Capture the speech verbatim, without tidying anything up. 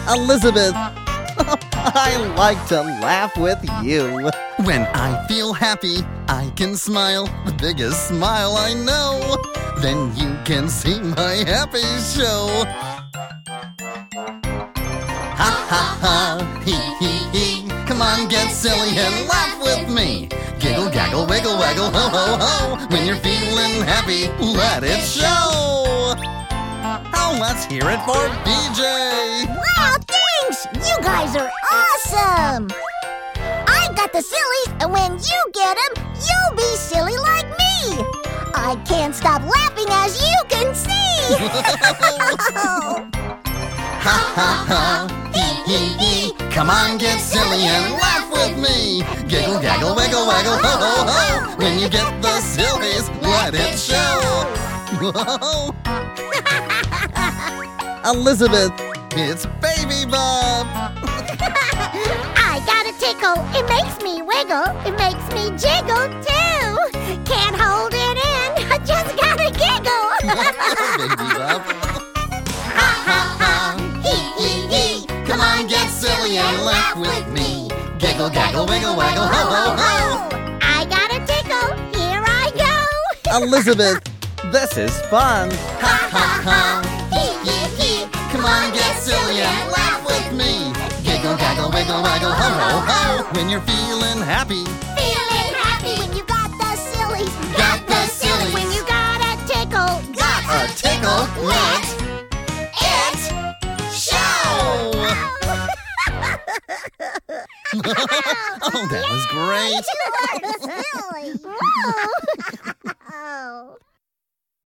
Elizabeth, I like to laugh with you. When I feel happy, I can smile, the biggest smile I know. Then you can see my happy show. Ha ha ha, hee hee hee. Come on, get silly and laugh with me. Giggle, gaggle, wiggle, waggle, ho ho ho. When you're feeling happy, let it show. Oh, let's hear it for B J. Wow, thanks! You guys are awesome! I got the sillies, and when you get them, you'll be silly like me! I can't stop laughing, as you can see! Ha ha ha, hee hee hee. Come on, get silly and laugh with me. Giggle, gaggle, wiggle, waggle, ho ho ho. When you get the sillies, let it show. Whoa. Elizabeth, It's Baby Bob. I got a tickle, it makes me wiggle, it makes me jiggle too! Can't hold it in, I just gotta giggle! Baby Bob. Ha ha ha, hee hee hee. Come on, get silly and laugh with me. Giggle, gaggle, wiggle, waggle, ho ho ho. I got a tickle, here I go! Elizabeth, this is fun. Ha ha ha, hee hee hee. Come on, get silly and laugh with me. Giggle, gaggle, wiggle, waggle, ho ho ho. When you're feeling happy, Feeling happy when you got the sillies, got the sillies. when you got a tickle, got a tickle, let it show. Oh, that was great. Silly. Whoa.